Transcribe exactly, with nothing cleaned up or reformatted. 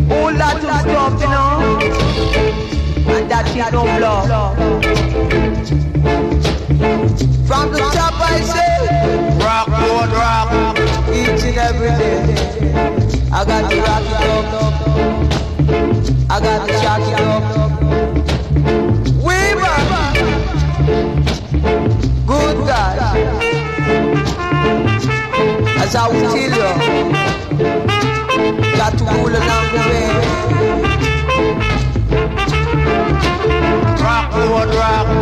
Whole lot of stuff, you know. And that shit don't blow. From the top I say, rock, road, rock. Each and every day. I got to rock it up. I got to shock it up. Way back. Good God. As I will tell you, got to rule along the way. Rock, road, rock.